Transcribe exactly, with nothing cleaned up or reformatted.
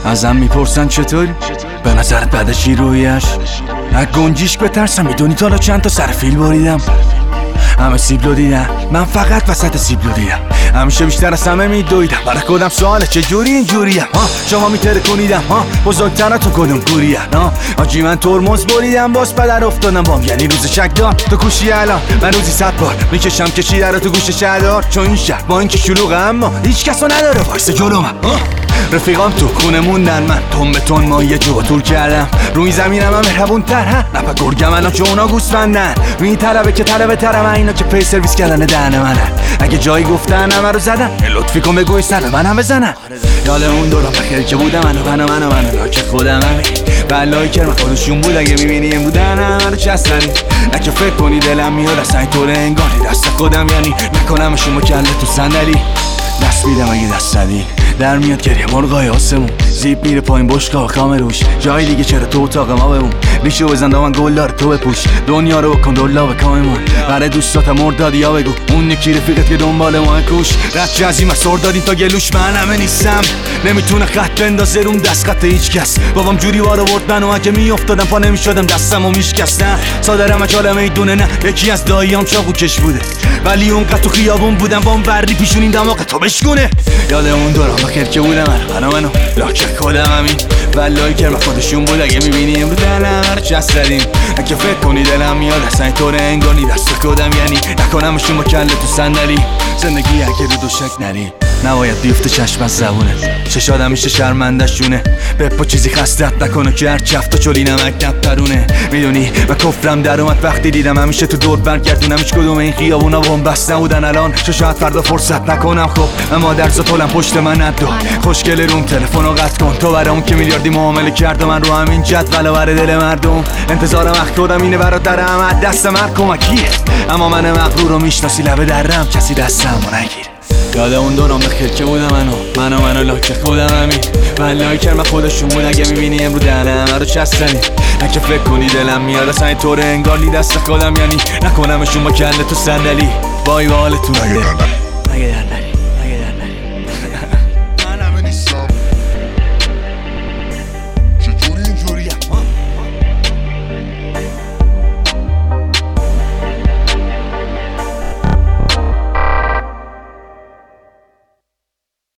ازم میپرسن چطوری؟ به نظرت بعد چی رویش؟ از گنجیش بترسم، میدونی تا چند تا سر فیل بریدم. همه سیبلو دیدم، من فقط وسط سیبلو دیدم. همیشه بیشتر از همه میدویدم، برای خودم سواله چجوری اینجوریم ها؟ شما میتره کنیدم ها؟ بزرگتراتون کدوم گوریم ها؟ آجی من ترمز بریدم باز پدر افتادم بام، یعنی روز شکدار تو کوشی الان من روزی صد بار میکشم کشیده رو تو گوش شهردار. چون این شهر با اینکه شلوغه اما هیچ کسو نداره وایسه جلو من. رفیقام تو خونه موندن، من تون به تون مایه جو طول کردم. روی زمینم هم مهربون تر ها نپا گرگم الان که اونا گوسفندن. روی طلبه که طلبه ترم اینا که پی سرویس کردن دهن منن. اگه جایی گفتن همه رو زدن لطفی کن بگوی سر من هم بزنن. یاد اون دوران بخیر که بودم منو منو منو منو که خودم همه بلایی کرم خودشون بود. اگه میبینی این بودن همه رو چستنی نکه فکر کنی دلم میاد اصلا اینطور انگاری دست خودم، یعنی نکنمشون با کله تو صندلی. دست میدم اگه دست زدی در میاد گریه مرغای آسمون. زیب میره پایین بشقا کامه روش، جای دیگه چرا تو اتاق ما بمون. ریشو بزن دامن گلدار تو بپوش، دنیا رو بکن دلا به کاممون. برای دوستات مردادی ها بگو اون یکی رفیقت که دنبال ما کوش. رد جزیم از سر دادیم تا گلوش، من همه نیستم نمیتونه خط بندازه روم دست خط هیچ کس. بابام جوری وارو برد منو اگه میافتادم پا نمیشدم دستمو میشکستم. صادرم اجالم ایدونه نه یکی از داییام چاقو کش بوده، ولی اونقدر تو خیابون بودم با اون بری پیشونین دماغ تو بشکونه. یاد اون دوران بخیر که بودم منو منو لاکه خودم همین بلایی کرم خودشون بود. اگه میبینی امرو دلم هر چست زدیم اگه فکر کنی دلم میاد اصلا اینطور انگاری دست خودم، یعنی نکنمشون با کله تو صندلی. زندگی اگه رو دو شک نری نباید بیفته چشم از زبونت، چشادم میشه شرمندش جونه. بپا چیزی خستت نکنه که هر چفت و چلی نمک نپرونه. میدونی و کفرم در اومد وقتی دیدم همیشه تو دور برگردونم هیچ کدوم این خیابونا بهم بس نبودن الان. چه شاید فردا فرصت نکنم خب اما درس طولم پشت من ندو. خوشگل روم تلفنو قطع کن تو برای اون که میلیاردی معامله کرد و من رو همین جدول بر دل مردم. انتظارم وقت خودم اینه برادرم از دست من کمکیه، اما من مغرور رو میشناسی لبه درم کسی دستمو نگیر. یاد اون دوران بخیر که بودم منو منو منو لاکه خودم همین بلایی کرم خودشون بود. اگه میبینی امرو دهنم رو چستنی اگه فکر کنی دلم میاد اصلا اینطور انگاری دست خودم، یعنی نکنمشون با کله تو صندلی. وای بالتون اگه اگه در نری